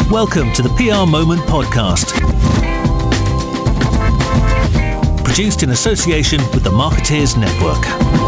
Welcome to the PR Moment podcast. Produced in association with the Marketeers Network.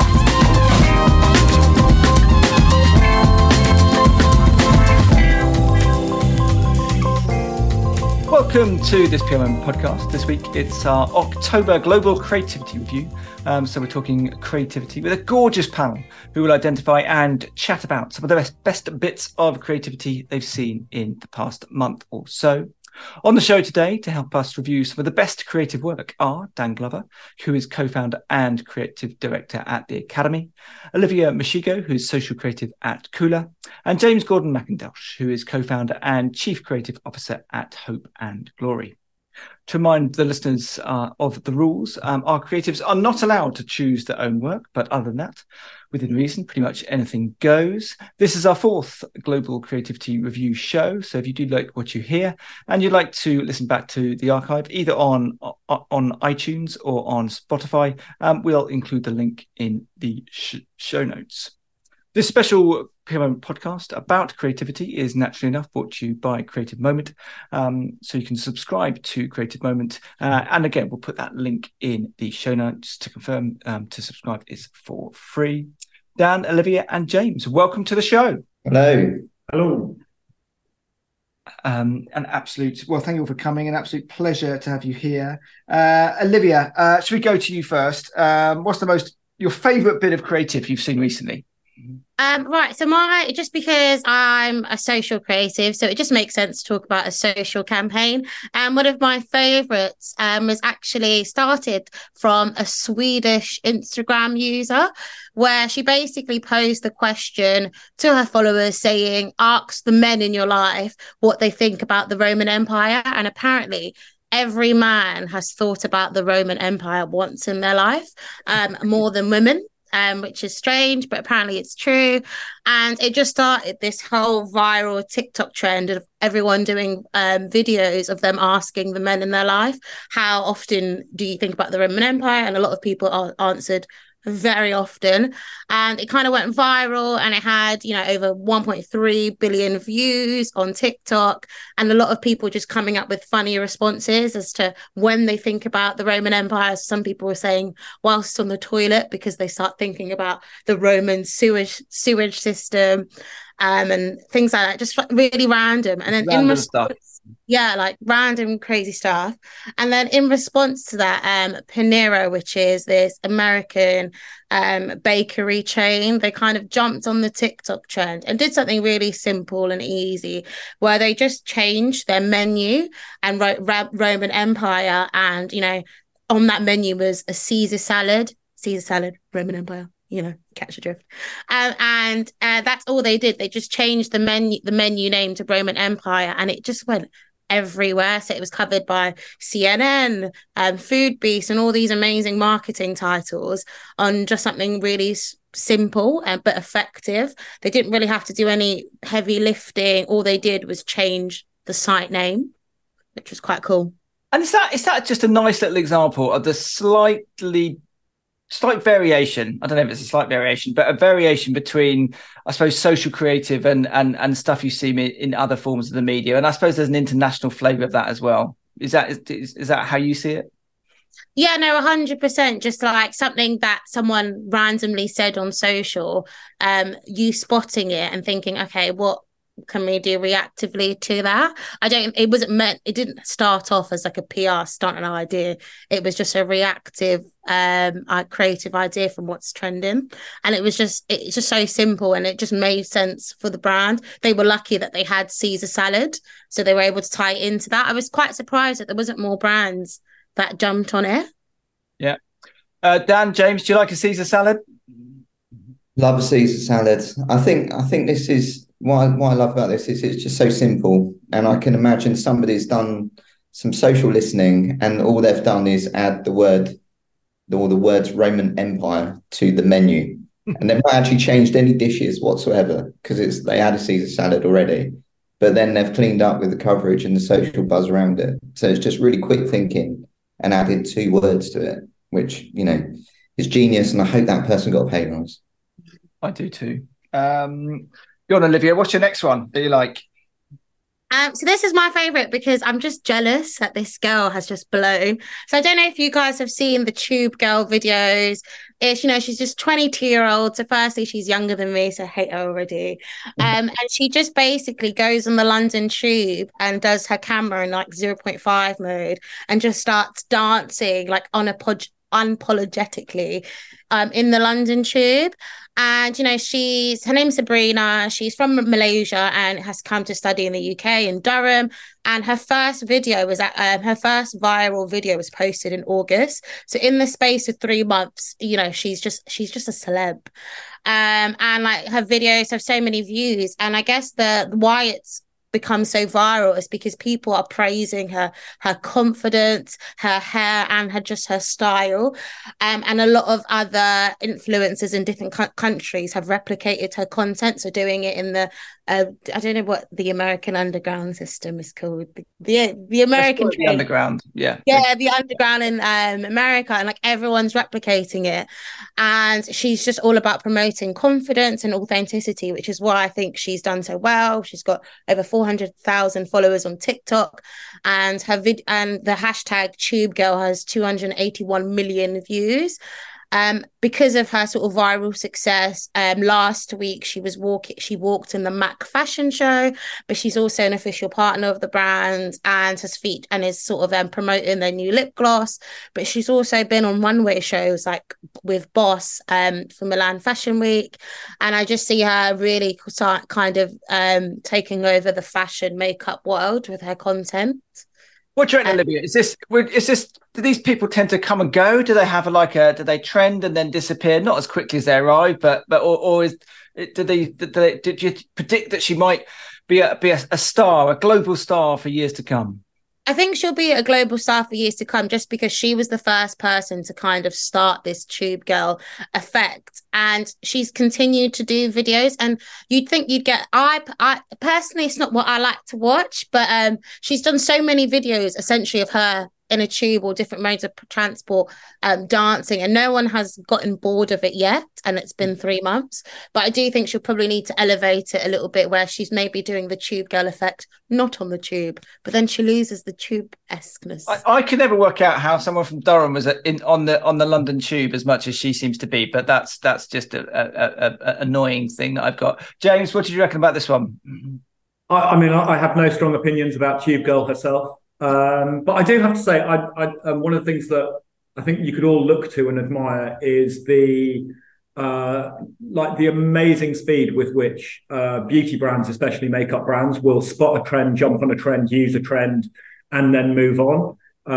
Welcome to this PR Moment podcast. This week it's our October Global Creativity Review. So we're talking creativity with a gorgeous panel who will identify and chat about some of the best bits of creativity they've seen in the past month or so. On the show today to help us review some of the best creative work are Dan Glover, who is co-founder and creative director at the Academy, Olivia Mashigo, who is social creative at Kula, and James Gordon McIntosh, who is co-founder and chief creative officer at Hope and Glory. To remind the listeners of the rules, our creatives are not allowed to choose their own work, but other than that, within reason, pretty much anything goes. This is our fourth Global Creativity Review show, so if you do like what you hear and you'd like to listen back to the archive, either on iTunes or on Spotify, we'll include the link in the show notes. This special PR Moment podcast about creativity is naturally enough brought to you by Creative Moment. So you can subscribe to Creative Moment. And again, we'll put that link in the show notes to confirm to subscribe is for free. Dan, Olivia, and James, welcome to the show. Hello. Hello. Thank you all for coming. An absolute pleasure to have you here. Olivia, should we go to you first? What's your favourite bit of creative you've seen recently? Right, so just because I'm a social creative, so it just makes sense to talk about a social campaign. And one of my favourites was actually started from a Swedish Instagram user, where she basically posed the question to her followers saying, ask the men in your life what they think about the Roman Empire. And apparently every man has thought about the Roman Empire once in their life, more than women. Which is strange, but apparently it's true. And it just started this whole viral TikTok trend of everyone doing videos of them asking the men in their life, how often do you think about the Roman Empire? And a lot of people answered very often, and it kind of went viral, and it had over 1.3 billion views on TikTok, and a lot of people just coming up with funny responses as to when they think about the Roman Empire. Some people were saying whilst on the toilet, because they start thinking about the Roman sewage system, and things like that, just really random. And then random stuff. Yeah, like random crazy stuff. And then in response to that, Panera, which is this American bakery chain, they kind of jumped on the TikTok trend and did something really simple and easy, where they just changed their menu and wrote Roman Empire. And, on that menu was a Caesar salad, Roman Empire. Catch the drift. And that's all they did. They just changed the menu name to Roman Empire, and it just went everywhere. So it was covered by CNN, Food Beast, and all these amazing marketing titles on just something really simple but effective. They didn't really have to do any heavy lifting. All they did was change the site name, which was quite cool. And is that just a nice little example of the slight variation? I don't know if it's a slight variation, but a variation between, I suppose, social creative and stuff you see in other forms of the media. And I suppose there's an international flavour of that as well. Is that how you see it? Yeah, no, 100%. Just like something that someone randomly said on social, you spotting it and thinking, okay, what can we do reactively to that? It didn't start off as like a PR stunt and idea. It was just a reactive creative idea from what's trending, and it's just so simple, and it just made sense for the brand. They were lucky that they had Caesar salad, so they were able to tie it into that. I was quite surprised that there wasn't more brands that jumped on it. Yeah. Dan, James, do you like a Caesar salad? Love a Caesar salad. I think this is what I love about this is it's just so simple, and I can imagine somebody's done some social listening and all they've done is add the words Roman Empire to the menu, and they've not actually changed any dishes whatsoever because they had a Caesar salad already, but then they've cleaned up with the coverage and the social buzz around it. So it's just really quick thinking and added 2 words to it, which is genius, and I hope that person got a pay rise. I do too. Go on, Olivia. What's your next one that you like? So this is my favorite because I'm just jealous that this girl has just blown. So I don't know if you guys have seen the Tube Girl videos. It's, she's just 22-year-old. So firstly, she's younger than me, so I hate her already. And she just basically goes on the London Tube and does her camera in like 0.5 mode and just starts dancing like unapologetically in the London Tube. And, her name's Sabrina. She's from Malaysia and has come to study in the UK in Durham. And her first video was her first viral video was posted in August. So in the space of 3 months, she's just a celeb. And like her videos have so many views. And I guess why it's become so viral is because people are praising her confidence, her hair, and her style. And a lot of other influencers in different countries have replicated her content, so doing it in the I don't know what the American underground system is called. The American the underground, the underground in America, and like everyone's replicating it. And she's just all about promoting confidence and authenticity, which is why I think she's done so well. She's got over 400,000 followers on TikTok, and and the hashtag Tube Girl has 281 million views. Because of her sort of viral success, last week she walked in the MAC fashion show, but she's also an official partner of the brand and is sort of promoting their new lip gloss. But she's also been on runway shows like with Boss for Milan Fashion Week, and I just see her really kind of taking over the fashion makeup world with her content. What do you reckon, Olivia? Is this? Do these people tend to come and go? Do they have do they trend and then disappear? Not as quickly as they arrive, do you predict that she might be a star, a global star for years to come? I think she'll be a global star for years to come, just because she was the first person to kind of start this Tube Girl effect, and she's continued to do videos. And you'd think you'd get. I personally, it's not what I like to watch, but she's done so many videos essentially of her in a tube or different modes of transport, dancing, and no one has gotten bored of it yet, and it's been 3 months. But I do think she'll probably need to elevate it a little bit, where she's maybe doing the Tube Girl effect, not on the tube, but then she loses the tube-esqueness. I could never work out how someone from Durham was on the London Tube as much as she seems to be, but that's just a annoying thing that I've got. James, what did you reckon about this one? I have no strong opinions about Tube Girl herself. But I do have to say, one of the things that I think you could all look to and admire is the amazing speed with which beauty brands, especially makeup brands, will spot a trend, jump on a trend, use a trend, and then move on.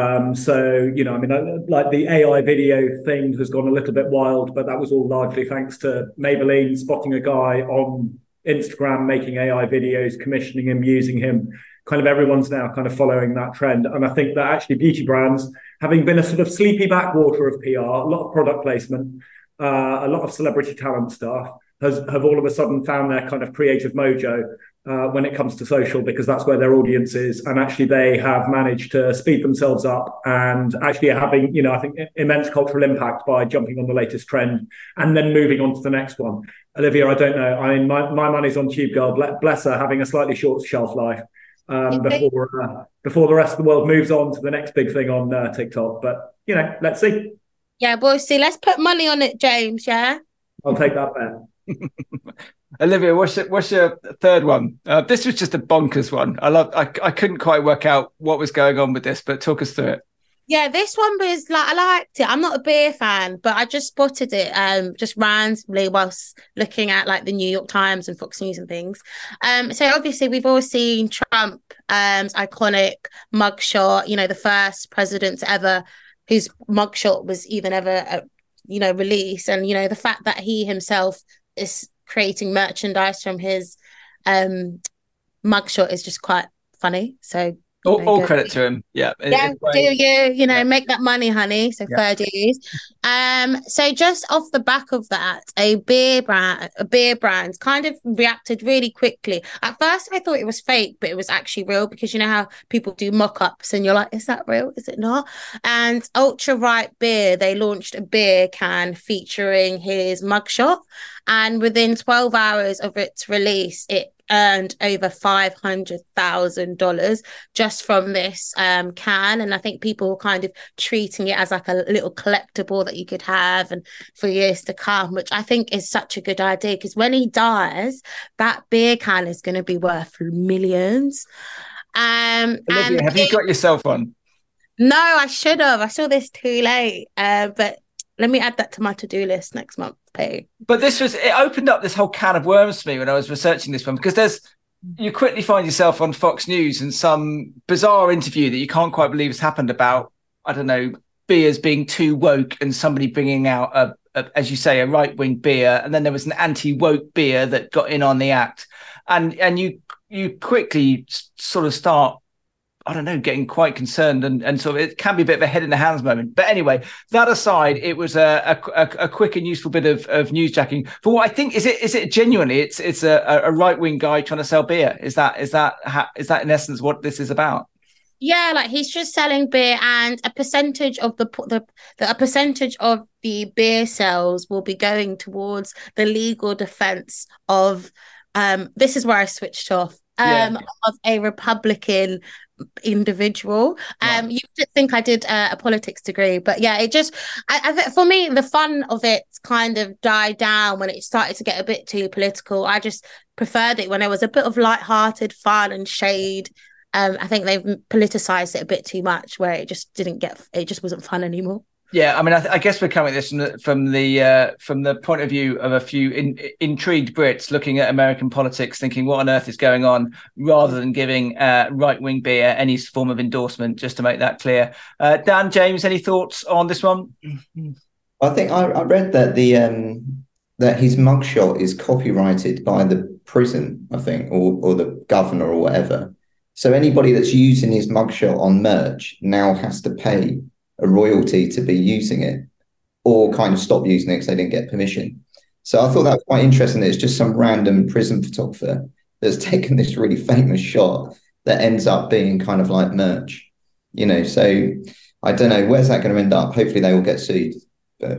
The AI video thing has gone a little bit wild, but that was all largely thanks to Maybelline spotting a guy on Instagram making AI videos, commissioning him, using him. Kind of everyone's now kind of following that trend. And I think that actually beauty brands, having been a sort of sleepy backwater of PR, a lot of product placement, a lot of celebrity talent stuff, have all of a sudden found their kind of creative mojo when it comes to social, because that's where their audience is. And actually they have managed to speed themselves up and actually having, I think, immense cultural impact by jumping on the latest trend and then moving on to the next one. Olivia, I don't know. I mean, my money's on Tube Girl, bless her, having a slightly short shelf life. Before the rest of the world moves on to the next big thing on TikTok. But, let's see. Yeah, we'll see. Let's put money on it, James, yeah? I'll take that bet. Olivia, what's your third one? This was just a bonkers one. I couldn't quite work out what was going on with this, but talk us through it. Yeah, this one was I liked it. I'm not a beer fan, but I just spotted it just randomly whilst looking at like the New York Times and Fox News and things. So obviously we've all seen Trump's iconic mugshot, the first president to ever whose mugshot was even ever released, and the fact that he himself is creating merchandise from his mugshot is just quite funny. So all credit to him. Yeah. Make that money, honey. So fair dues. So just off the back of that, a beer brand kind of reacted really quickly. At first I thought it was fake, but it was actually real, because you know how people do mock-ups and you're like, is that real? Is it not? And Ultra Ripe Beer, they launched a beer can featuring his mugshot, and within 12 hours of its release, it earned over $500,000 just from this can. And I think people were kind of treating it as like a little collectible that you could have and for years to come, which I think is such a good idea, because when he dies, that beer can is going to be worth millions. Olivia, have you got yourself one? No, I should have. I saw this too late. But let me add that to my to-do list next month. But it opened up this whole can of worms for me when I was researching this one, because you quickly find yourself on Fox News and some bizarre interview that you can't quite believe has happened about, I don't know, beers being too woke and somebody bringing out as you say, a right-wing beer, and then there was an anti-woke beer that got in on the act, and you quickly sort of start, I don't know, getting quite concerned, and sort of it can be a bit of a head in the hands moment. But anyway, that aside, it was a quick and useful bit of newsjacking for what I think is it genuinely it's a right wing guy trying to sell beer. Is that in essence what this is about? Yeah, like he's just selling beer, and a percentage of the beer sales will be going towards the legal defense of this is where I switched off of a Republican individual. You did think I did a politics degree, but yeah, it just I for me the fun of it kind of died down when it started to get a bit too political. I just preferred it when there was a bit of light-hearted fun and shade. I think they've politicized it a bit too much, where it just wasn't fun anymore. Yeah, I mean, I guess we're coming at this from the point of view of a few intrigued Brits looking at American politics, thinking what on earth is going on, rather than giving right-wing beer any form of endorsement. Just to make that clear, Dan, James, any thoughts on this one? I think I read that that his mugshot is copyrighted by the prison, I think, or the governor or whatever. So anybody that's using his mugshot on merch now has to pay a royalty to be using it, or kind of stop using it because they didn't get permission. So I thought that was quite interesting that it's just some random prison photographer that's taken this really famous shot that ends up being kind of like merch, so I don't know, where's that going to end up? Hopefully they will get sued. But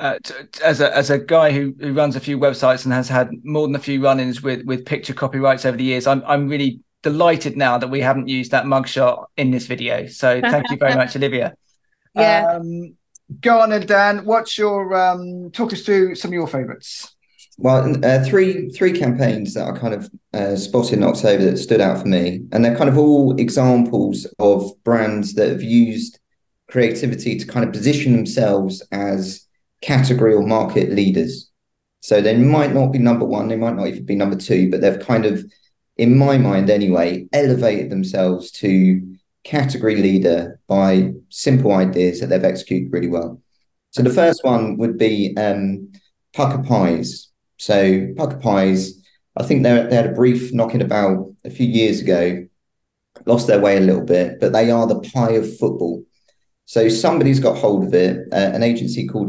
as a guy who runs a few websites and has had more than a few run-ins with picture copyrights over the years, I'm really delighted now that we haven't used that mugshot in this video. So thank you very much, Olivia. Yeah. Go on, and Dan, what's your talk us through some of your favourites? Well, three campaigns that I kind of spotted in October that stood out for me, and they're kind of all examples of brands that have used creativity to kind of position themselves as category or market leaders. So they might not be number one, they might not even be number two, but they've kind of, in my mind anyway, elevated themselves to category leader by simple ideas that they've executed really well. So the first one would be Pukka Pies. So Pukka Pies, I think they had a brief knocking about a few years ago, lost their way a little bit, but they are the pie of football. So somebody's got hold of it, an agency called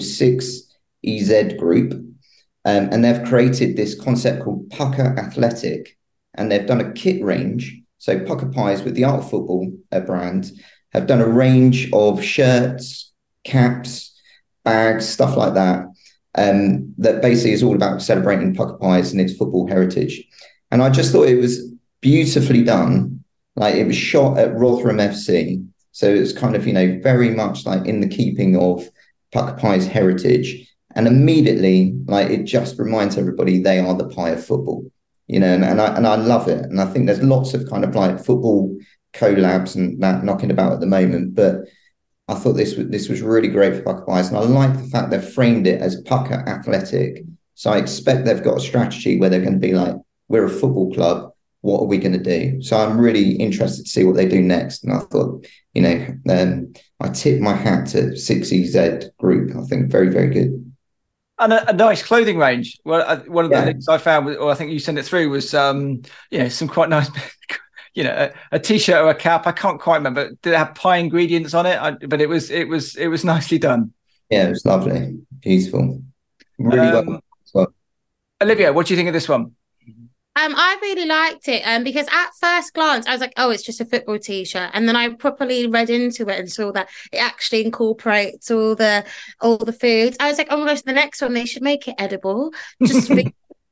6EZ Group, and they've created this concept called Pukka Athletic, and they've done a kit range. So Pukka Pies, with the Art of Football brand, have done a range of shirts, caps, bags, stuff like that, that basically is all about celebrating Pukka Pies and its football heritage. And I just thought it was beautifully done. Like, it was shot at Rotherham FC. So it was kind of, very much like in the keeping of Pukka Pies heritage. And immediately, like, it just reminds everybody they are the pie of football. And I love it. And I think there's lots of kind of like football collabs and that knocking about at the moment. But I thought this was really great for Pukka Pies. And I like the fact they've framed it as Pukka Athletic. So I expect they've got a strategy where they're going to be like, we're a football club. What are we going to do? So I'm really interested to see what they do next. And I thought, I tip my hat to 6EZ Group. I think very, very good. And a nice clothing range. Well, one of the links I found, or I think you sent it through, was some quite nice, a t-shirt or a cap. I can't quite remember. Did it have pie ingredients on it? But it was nicely done. Yeah, it was lovely, beautiful, really well. Olivia, what do you think of this one? I really liked it because at first glance I was like, oh, it's just a football t-shirt, and then I properly read into it and saw that it actually incorporates all the foods. I was like, oh my gosh, the next one they should make it edible. Just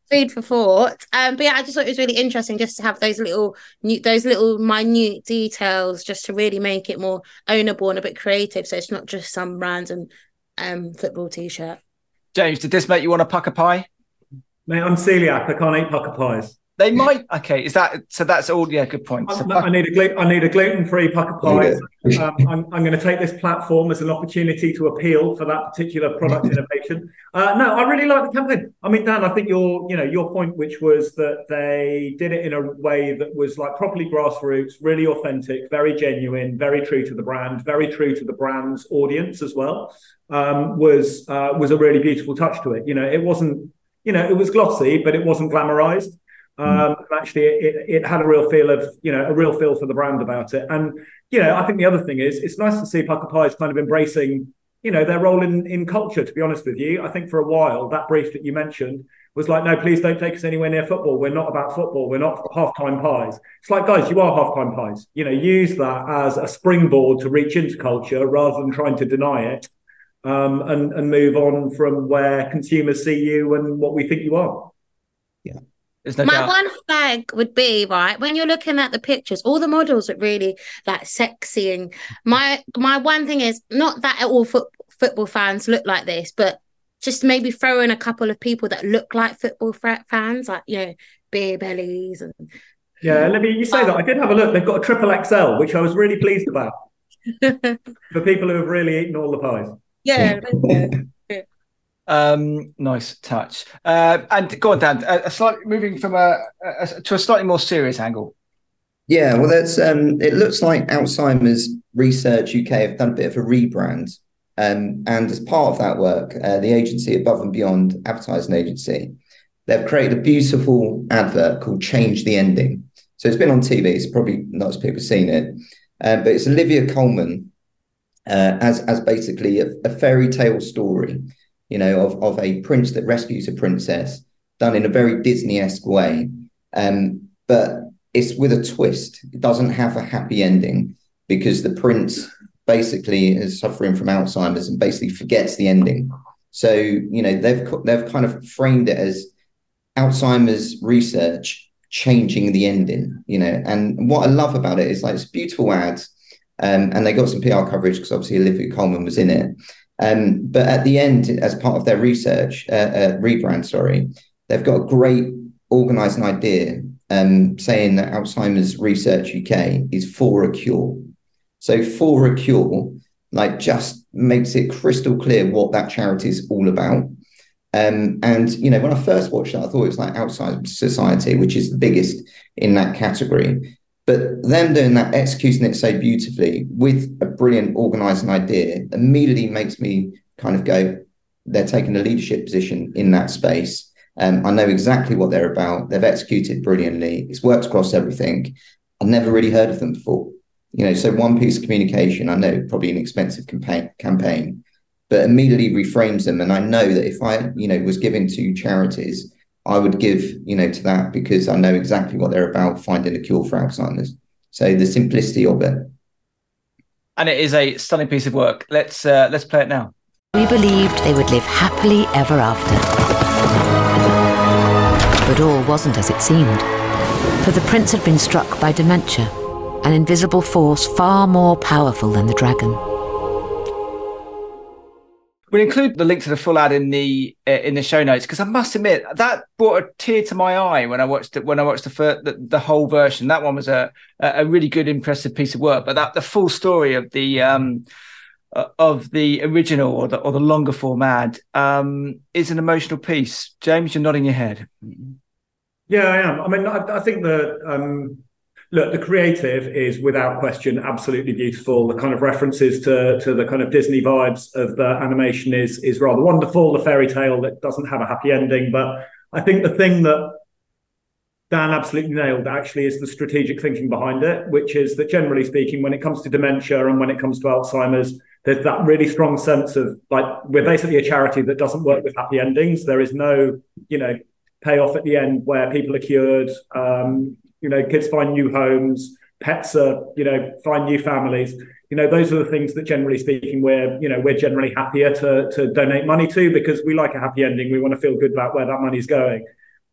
food for thought. But yeah, I just thought it was really interesting just to have those little minute details, just to really make it more ownable and a bit creative. So it's not just some random football t-shirt. James, did this make you want a pucker pie? Mate, I'm celiac. I can't eat pucker pies. They might. Okay, is that so? That's all. Yeah, good point. So I need a gluten-free pucker pie. I'm going to take this platform as an opportunity to appeal for that particular product innovation. No, I really like the campaign. I mean, Dan, I think your point, which was that they did it in a way that was like properly grassroots, really authentic, very genuine, very true to the brand, very true to the brand's audience as well. Was a really beautiful touch to it. It wasn't. It was glossy, but it wasn't glamorized. Actually, it had a real feel for the brand about it. And, I think the other thing is it's nice to see pucker pies kind of embracing, their role in culture, to be honest with you. I think for a while, that brief that you mentioned was like, no, please don't take us anywhere near football. We're not about football. We're not halftime pies. It's like, guys, you are halftime pies. Use that as a springboard to reach into culture rather than trying to deny it. And move on from where consumers see you and what we think you are. Yeah. My one flag would be, right, when you're looking at the pictures, all the models are really like sexy. And my one thing is not that all football fans look like this, but just maybe throw in a couple of people that look like football fans, like, beer bellies. And yeah, Olivia, you say that. I did have a look. They've got a triple XL, which I was really pleased about. For people who have really eaten all the pies. Yeah. Nice touch. And go on, Dan. Moving from to a slightly more serious angle. Yeah, well, that's it looks like Alzheimer's Research UK have done a bit of a rebrand, and as part of that work, the agency Above and Beyond advertising agency, they've created a beautiful advert called "Change the Ending." So it's been on TV. So probably lots of people have seen it, but it's Olivia Colman as basically a fairy tale story. Of a prince that rescues a princess, done in a very Disney-esque way. But it's with a twist. It doesn't have a happy ending because the prince basically is suffering from Alzheimer's and basically forgets the ending. So, they've kind of framed it as Alzheimer's Research changing the ending, and what I love about it is like it's a beautiful ad. And they got some PR coverage because obviously Olivia Colman was in it. But at the end, as part of their research, rebrand, they've got a great organising idea saying that Alzheimer's Research UK is for a cure. So for a cure, like just makes it crystal clear what that charity is all about. And, when I first watched it, I thought it was like Alzheimer's Society, which is the biggest in that category. But them doing that, executing it so beautifully with a brilliant organising idea immediately makes me kind of go, they're taking a leadership position in that space. I know exactly what they're about. They've executed brilliantly. It's worked across everything. I've never really heard of them before. So one piece of communication, I know probably an expensive campaign, but immediately reframes them. And I know that if I, was given to charities, I would give, to that because I know exactly what they're about, finding a cure for Alzheimer's. So the simplicity of it. And it is a stunning piece of work. Let's play it now. We believed they would live happily ever after. But all wasn't as it seemed. For the prince had been struck by dementia, an invisible force far more powerful than the dragon. We'll include the link to the full ad in the show notes because I must admit that brought a tear to my eye when I watched it. When I watched the whole version, that one was a really good, impressive piece of work. But the full story of the original or the longer form ad is an emotional piece. James, you're nodding your head. Yeah, I am. I mean, I think that. Look, the creative is without question absolutely beautiful. The kind of references to the kind of Disney vibes of the animation is rather wonderful. The fairy tale that doesn't have a happy ending. But I think the thing that Dan absolutely nailed actually is the strategic thinking behind it, which is that generally speaking, when it comes to dementia and when it comes to Alzheimer's, there's that really strong sense of like, we're basically a charity that doesn't work with happy endings. There is no, payoff at the end where people are cured. Kids find new homes, pets are, find new families. Those are the things that generally speaking, we're generally happier to donate money to because we like a happy ending. We want to feel good about where that money's going.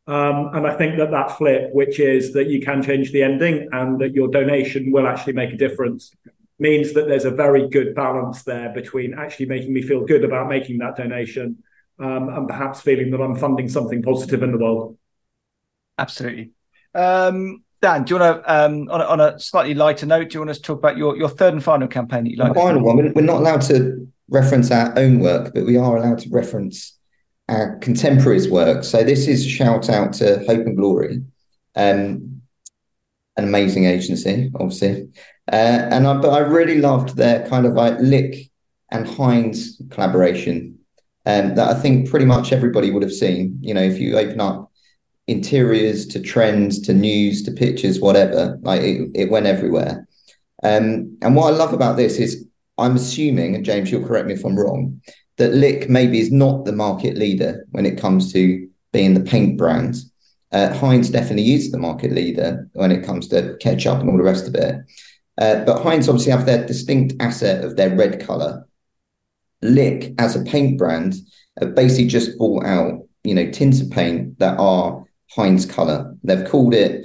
And I think that flip, which is that you can change the ending and that your donation will actually make a difference, means that there's a very good balance there between actually making me feel good about making that donation, and perhaps feeling that I'm funding something positive in the world. Absolutely. Dan, do you want to, on a slightly lighter note, do you want us to talk about your third and final campaign that you like? The final one. We're not allowed to reference our own work, but we are allowed to reference our contemporaries' work. So this is a shout out to Hope and Glory, an amazing agency, obviously. But I really loved their kind of like Lick and Heinz collaboration, that I think pretty much everybody would have seen. You know, if you open up interiors to trends to news to pictures, whatever, like it went everywhere. And what I love about this is I'm assuming, and James, you'll correct me if I'm wrong, that Lick maybe is not the market leader when it comes to being the paint brand. Heinz definitely is the market leader when it comes to ketchup and all the rest of it. But Heinz obviously have their distinct asset of their red colour. Lick, as a paint brand, have basically just bought out, you know, tins of paint that are Heinz colour. They've called it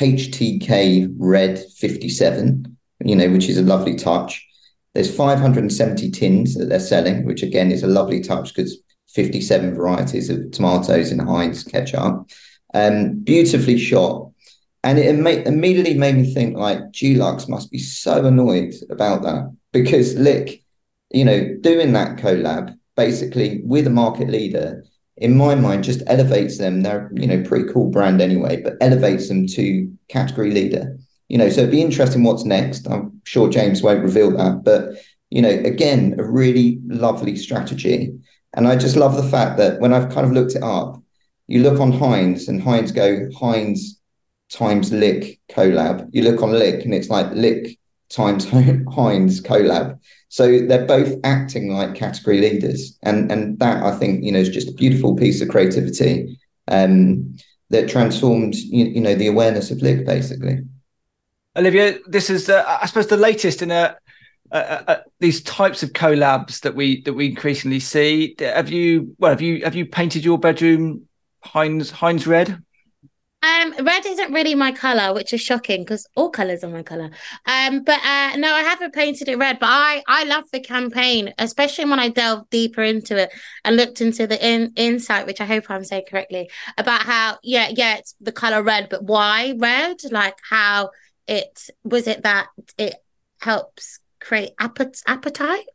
HTK Red 57, you know, which is a lovely touch. There's 570 tins that they're selling, which again is a lovely touch because 57 varieties of tomatoes in Heinz ketchup. Beautifully shot. And it immediately made me think like Dulux must be so annoyed about that, because Lick, you know, doing that collab basically with a market leader, in my mind, just elevates them. They're, you know, pretty cool brand anyway, but elevates them to category leader. You know, so it'd be interesting what's next. I'm sure James won't reveal that, but, you know, again, a really lovely strategy. And I just love the fact that when I've kind of looked it up, you look on Heinz and Heinz go Heinz times Lick collab. You look on Lick and it's like Lick times Heinz collab. So they're both acting like category leaders. And that, I think, you know, is just a beautiful piece of creativity that transformed, you know, the awareness of Lick, basically. Olivia, this is, I suppose, the latest in these types of collabs that we increasingly see. Have you painted your bedroom Heinz red? Red isn't really my color, which is shocking because all colors are my color. But no, I haven't painted it red. But I love the campaign, especially when I delved deeper into it and looked into the insight, which I hope I'm saying correctly, about how it's the color red, but why red? Like how it that it helps create appetite.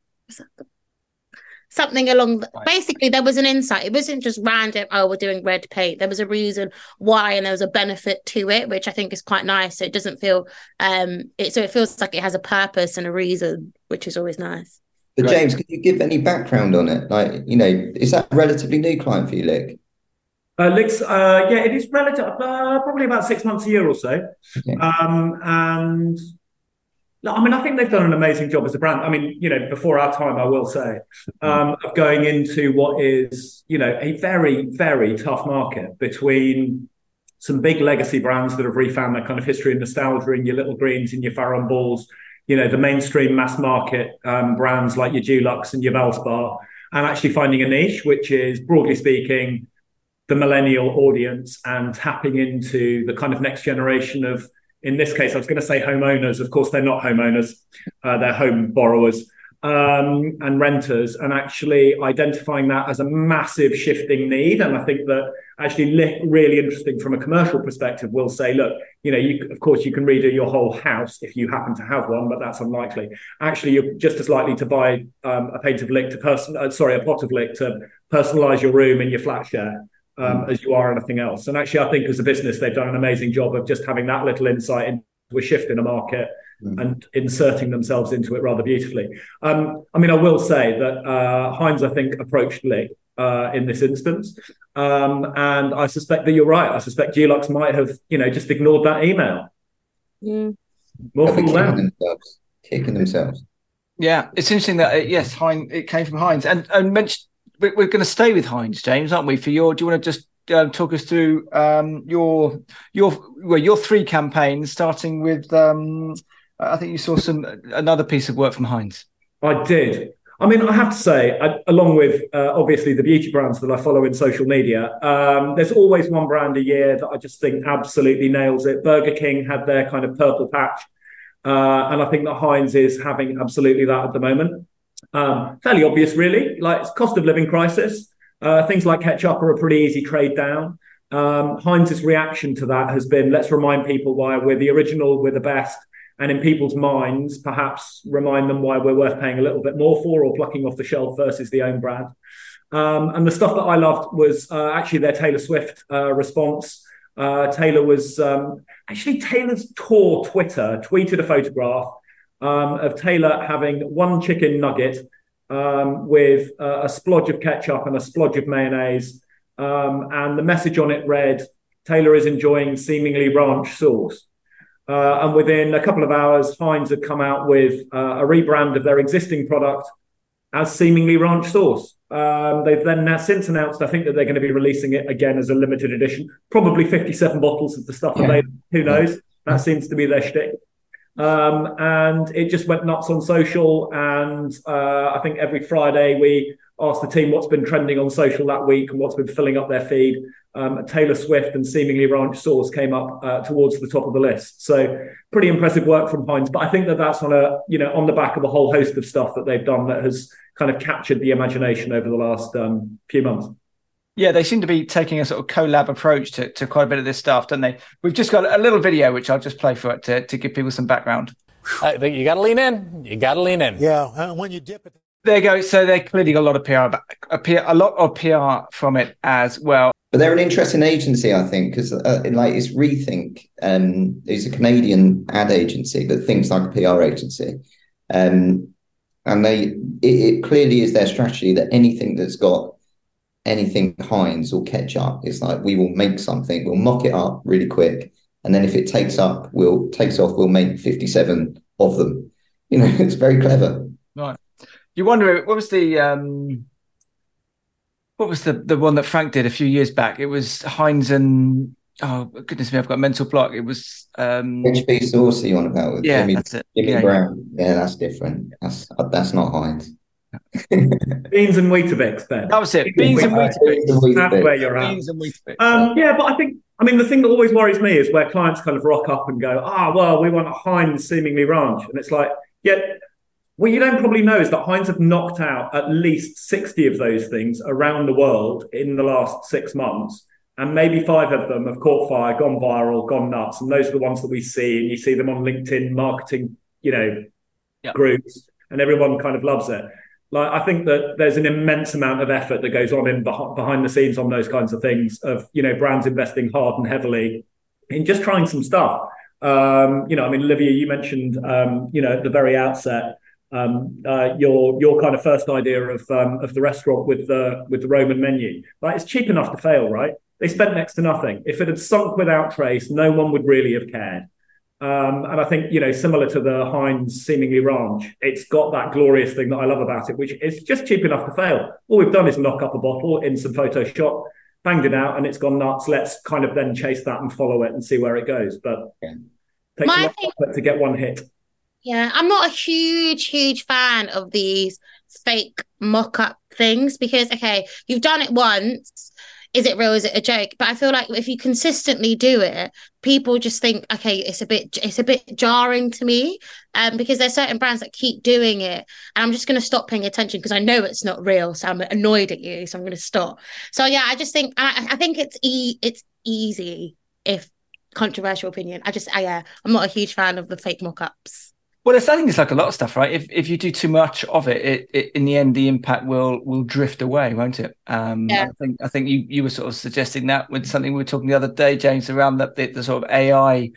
Something along basically there was an insight. It wasn't just random, oh, we're doing red paint. There was a reason why, and there was a benefit to it, which I think is quite nice. So it doesn't feel it feels like it has a purpose and a reason, which is always nice. But James, can you give any background on it? Like, you know, is that a relatively new client for you, Lick? Lick's, it is relative, probably about 6 months, a year or so. Okay. And no, I mean, I think they've done an amazing job as a brand. I mean, you know, before our time, I will say, of going into what is, you know, a very, very tough market between some big legacy brands that have refound their kind of history and nostalgia in your Little Greens and your Farron Balls, you know, the mainstream mass market brands like your Dulux and your Valspar, and actually finding a niche, which is, broadly speaking, the millennial audience and tapping into the kind of next generation of, in this case, I was going to say homeowners. Of course, they're not homeowners. They're home borrowers and renters, and actually identifying that as a massive shifting need. And I think that actually Lick, really interesting from a commercial perspective, will say, look, you know, of course, you can redo your whole house if you happen to have one, but that's unlikely. Actually, you're just as likely to buy a pot of Lick to personalize your room in your flat share. As you are anything else. And actually, I think as a business, they've done an amazing job of just having that little insight into a shift in a market and inserting themselves into it rather beautifully. I mean, I will say that Heinz, I think, approached Lick in this instance. And I suspect that you're right. I suspect Dulux might have, you know, just ignored that email. More from them. Kicking themselves. Yeah, it's interesting that, yes, Heinz, it came from Heinz. And mentioned, we're going to stay with Heinz, James, aren't we? Do you want to just talk us through your three campaigns, starting with I think you saw another piece of work from Heinz. I did. I mean, I have to say, along with obviously the beauty brands that I follow in social media, there's always one brand a year that I just think absolutely nails it. Burger King had their kind of purple patch, and I think that Heinz is having absolutely that at the moment. Fairly obvious, really. Like, it's cost of living crisis. Things like ketchup are a pretty easy trade down. Heinz's reaction to that has been, let's remind people why we're the original, we're the best. And in people's minds, perhaps remind them why we're worth paying a little bit more for, or plucking off the shelf versus the own brand. And the stuff that I loved was actually their Taylor Swift response. Taylor's tour Twitter tweeted a photograph of Taylor having one chicken nugget with a splodge of ketchup and a splodge of mayonnaise. And the message on it read, "Taylor is enjoying seemingly ranch sauce." And within a couple of hours, Heinz had come out with a rebrand of their existing product as seemingly ranch sauce. They've then since announced, I think, that they're going to be releasing it again as a limited edition, probably 57 bottles of the stuff available. Who knows? That seems to be their shtick. And it just went nuts on social. And I think every Friday we asked the team what's been trending on social that week and what's been filling up their feed. Taylor Swift and seemingly ranch sauce came up towards the top of the list. So pretty impressive work from Heinz. But I think that that's on on the back of a whole host of stuff that they've done that has kind of captured the imagination over the last few months. Yeah, they seem to be taking a sort of collab approach to quite a bit of this stuff, don't they? We've just got a little video, which I'll just play for it to give people some background. You got to lean in. You got to lean in. Yeah, when you dip it. There you go. So they clearly got a lot of a lot of PR from it as well. But they're an interesting agency, I think, because it's Rethink. It's a Canadian ad agency that thinks like a PR agency, and it clearly is their strategy that anything that's got anything Heinz or ketchup, it's like, we will make something, we'll mock it up really quick, and then if it takes off, we'll make 57 of them. It's very clever. Right. You wonder what was the one that Frank did a few years back? It was Heinz and, oh goodness me, I've got a mental block. It was HB sauce you want about with that's it. Jimmy Brown. Yeah, that's different. That's not Heinz. Beans and Weetabix, Ben. That was it. Beans and Weetabix. That's where you're at. Beans and Weetabix. Yeah, but the thing that always worries me is where clients kind of rock up and go, well, we want a Heinz seemingly ranch. And it's like, what you don't probably know is that Heinz have knocked out at least 60 of those things around the world in the last 6 months. And maybe 5 of them have caught fire, gone viral, gone nuts. And those are the ones that we see. And you see them on LinkedIn marketing, groups, and everyone kind of loves it. Like, I think that there's an immense amount of effort that goes on behind the scenes on those kinds of things, of, brands investing hard and heavily in just trying some stuff. Olivia, you mentioned, at the very outset, your kind of first idea of the restaurant with the Roman menu. Like, it's cheap enough to fail, right? They spent next to nothing. If it had sunk without trace, no one would really have cared. And I think, similar to the Heinz seemingly ranch, it's got that glorious thing that I love about it, which is just cheap enough to fail. All we've done is knock up a bottle in some Photoshop, banged it out, and it's gone nuts. Let's kind of then chase that and follow it and see where it goes. But it takes a lot of effort to get one hit. Yeah, I'm not a huge fan of these fake mock-up things because, okay, you've done it once. Is it real? Is it a joke? But I feel like if you consistently do it, people just think, okay, it's a bit jarring to me, because there's certain brands that keep doing it, and I'm just going to stop paying attention because I know it's not real. So I'm annoyed at you, so I'm going to stop. So yeah, I just think I think it's easy, if controversial opinion. I'm not a huge fan of the fake mock-ups. Well, I think it's like a lot of stuff, right? If you do too much of it, in the end, the impact will drift away, won't it? I think you were sort of suggesting that with something we were talking the other day, James, around the sort of AI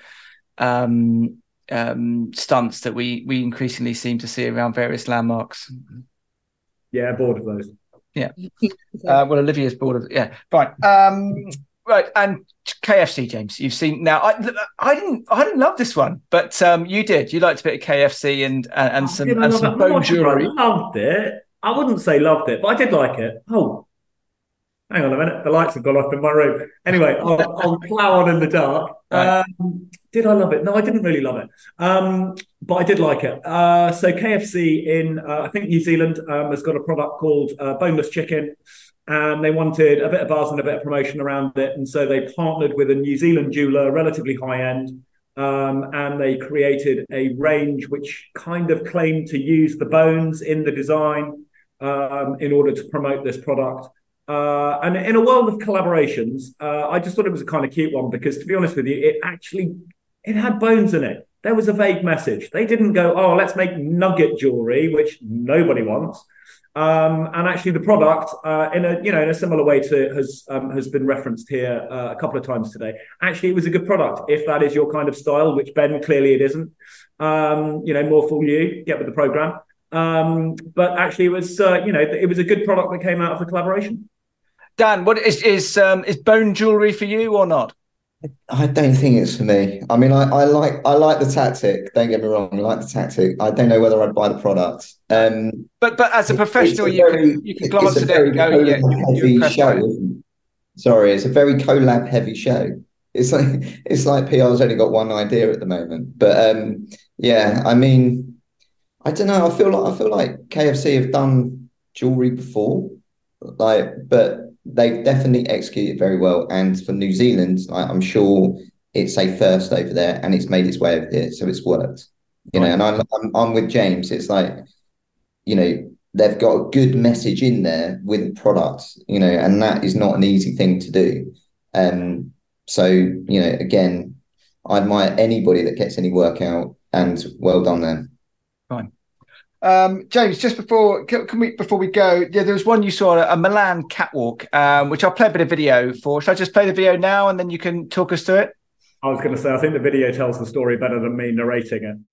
stunts that we increasingly seem to see around various landmarks. Yeah, bored of those. Yeah. Well, Olivia's bored of it. Yeah, fine. Right, and KFC, James, you've seen now. I didn't love this one, but you did. You liked a bit of KFC and some bone jewelry. I loved it. I wouldn't say loved it, but I did like it. Oh, hang on a minute. The lights have gone off in my room. Anyway, I'll plough on in the dark. Right. Did I love it? No, I didn't really love it. But I did like it. So KFC in, I think New Zealand has got a product called boneless chicken. And they wanted a bit of buzz and a bit of promotion around it. And so they partnered with a New Zealand jeweler, relatively high end. And they created a range which kind of claimed to use the bones in the design in order to promote this product. And in a world of collaborations, I just thought it was a kind of cute one because, to be honest with you, it had bones in it. There was a vague message. They didn't go, oh, let's make nugget jewelry, which nobody wants. And actually, the product, in a similar way to has been referenced here a couple of times today. Actually, it was a good product if that is your kind of style, which Ben clearly it isn't. More fool you, get with the program. But actually, it was it was a good product that came out of the collaboration. Dan, what is bone jewelry for you or not? I don't think it's for me. I mean, I like the tactic. Don't get me wrong, I like the tactic. I don't know whether I'd buy the product. But as a professional, you can glance at it and go, yeah, you're show. Sorry, it's a very collab heavy show. It's like PR's only got one idea at the moment. But yeah, I mean, I don't know. I feel like KFC have done jewelry before, but they've definitely executed very well. And for New Zealand, I'm sure it's a first over there, and it's made its way over here, so it's worked. And I'm with James. It's like, they've got a good message in there with the product, and that is not an easy thing to do. So again, I admire anybody that gets any work out, and well done then. Fine. James, just before we go, there was one you saw, a Milan catwalk, which I'll play a bit of video for. Should I just play the video now and then you can talk us through it? I was going to say, I think the video tells the story better than me narrating it.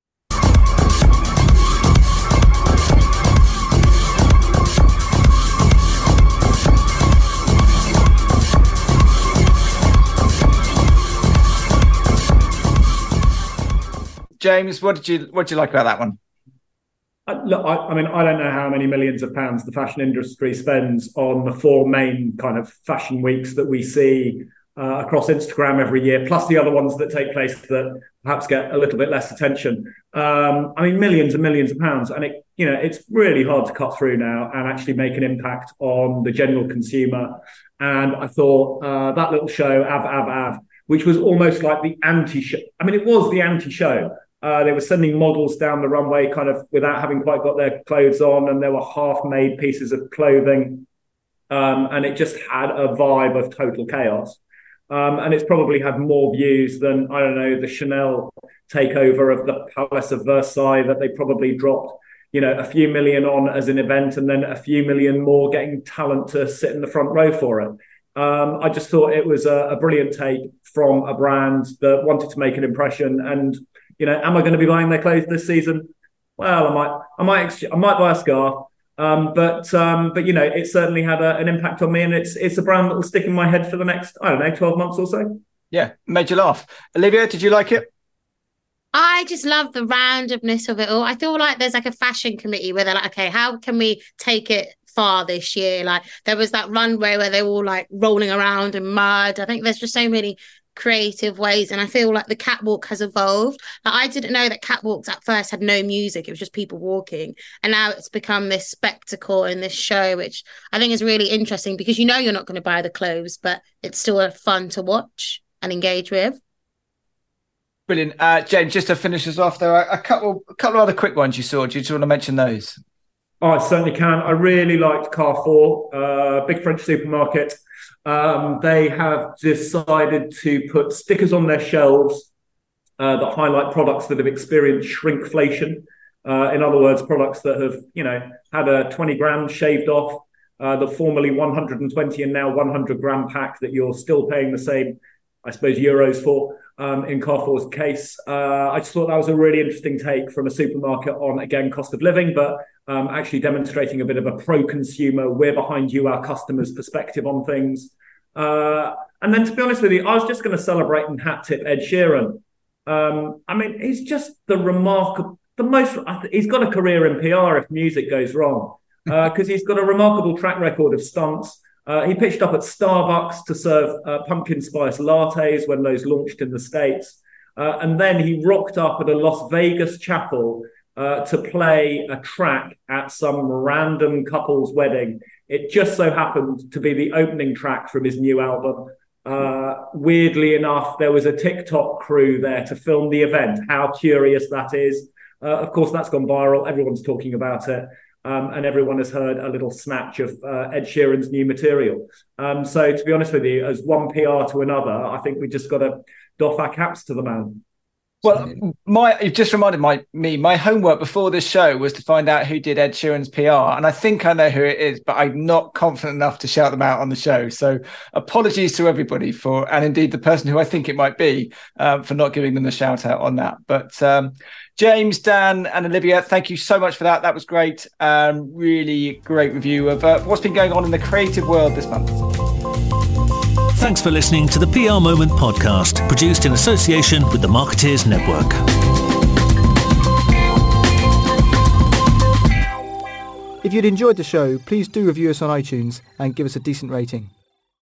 James, what did you like about that one? Look, I mean, I don't know how many millions of pounds the fashion industry spends on the four main kind of fashion weeks that we see across Instagram every year, plus the other ones that take place that perhaps get a little bit less attention. I mean, millions and millions of pounds, and it's really hard to cut through now and actually make an impact on the general consumer. And I thought that little show, Av, which was almost like the anti-show. I mean, it was the anti-show. They were sending models down the runway kind of without having quite got their clothes on, and there were half-made pieces of clothing. And it just had a vibe of total chaos. And it's probably had more views than, I don't know, the Chanel takeover of the Palace of Versailles that they probably dropped, a few million on as an event, and then a few million more getting talent to sit in the front row for it. I just thought it was a brilliant take from a brand that wanted to make an impression. And am I going to be buying their clothes this season? Well, I might buy a scarf, but it certainly had an impact on me, and it's a brand that will stick in my head for the next 12 months or so. Yeah, made you laugh. Olivia, did you like it? I just love the randomness of it all. I feel like there's like a fashion committee where they're like, okay, how can we take it far this year? Like there was that runway where they were all like rolling around in mud. I think there's just so many creative ways, and I feel like the catwalk has evolved. Like, I didn't know that catwalks at first had no music, it was just people walking, and now it's become this spectacle and this show, which I think is really interesting because you're not going to buy the clothes, but it's still fun to watch and engage with. Brilliant. James, just to finish us off, there are a couple of other quick ones you saw. Do you want to mention those? Oh, I certainly can. I really liked Carrefour, big French supermarket. They have decided to put stickers on their shelves that highlight products that have experienced shrinkflation. In other words, products that have, had a 20 grams shaved off, the formerly 120 and now 100 gram pack that you're still paying the same, I suppose, euros for. In Carrefour's case, I just thought that was a really interesting take from a supermarket on, again, cost of living, but actually demonstrating a bit of a pro-consumer, we're behind you, our customers' perspective on things. And then, to be honest with you, I was just going to celebrate and hat tip Ed Sheeran. I mean, he's just he's got a career in PR if music goes wrong, because he's got a remarkable track record of stunts. He pitched up at Starbucks to serve pumpkin spice lattes when those launched in the States. And then he rocked up at a Las Vegas chapel to play a track at some random couple's wedding. It just so happened to be the opening track from his new album. Weirdly enough, there was a TikTok crew there to film the event. How curious that is. Of course, that's gone viral. Everyone's talking about it. And everyone has heard a little snatch of Ed Sheeran's new material. So to be honest with you, as one PR to another, I think we just got to doff our caps to the man. Well, you've just reminded my homework before this show was to find out who did Ed Sheeran's PR, and I think I know who it is, but I'm not confident enough to shout them out on the show. So apologies to everybody and indeed the person who I think it might be, for not giving them the shout out on that. But James, Dan, and Olivia, thank you so much for that. That was great. Really great review of what's been going on in the creative world this month. Thanks for listening to the PR Moment podcast, produced in association with the Marketeers Network. If you'd enjoyed the show, please do review us on iTunes and give us a decent rating.